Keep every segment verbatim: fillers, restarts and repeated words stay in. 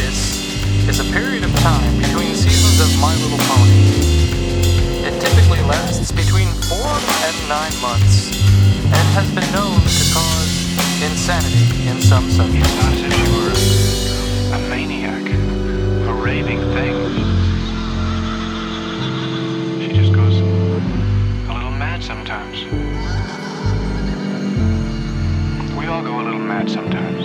hiatus is a period of time between seasons of My Little Pony. It typically lasts between four and nine months, and has been known to cause insanity in some subjects. It's not as if she were a maniac, a raving thing. She just goes a little mad sometimes. We all go a little mad sometimes.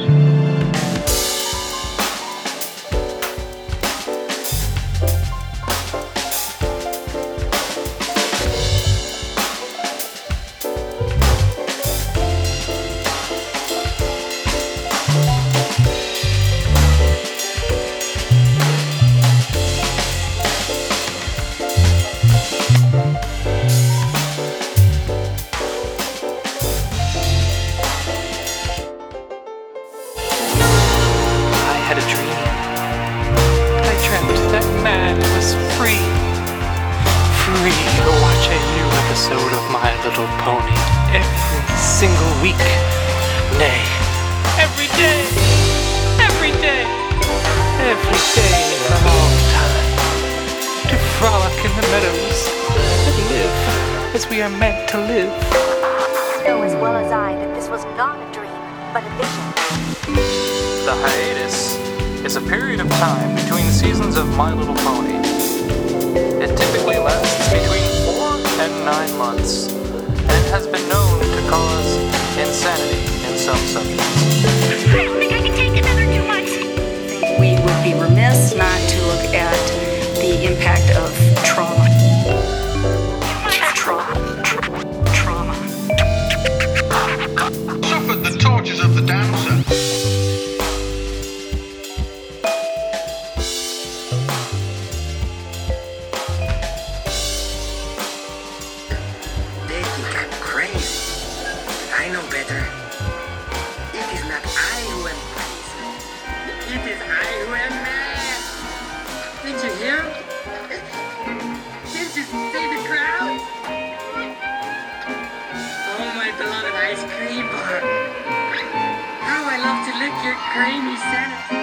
Had a dream. I dreamt that man was free. Free to watch a new episode of My Little Pony every single week. Nay, every day. Every day. Every day for all time. To frolic in the meadows and live as we are meant to live. Know as well as I that this was not a dream, but a vision. The hiatus is a period of time between seasons of My Little Pony. It typically lasts between four and nine months, and it has been known to cause insanity in some subjects. I don't think I can take another two months. We would be remiss not to look at the impact of trauma. Trauma. Trauma. Suffered the tortures of the dancer. They think I'm crazy. I know better. It is not I who am crazy. It is I who am mad. Did you hear? Did you see the crowd? Oh, my beloved ice cream bar. How I love to lick your creamy center.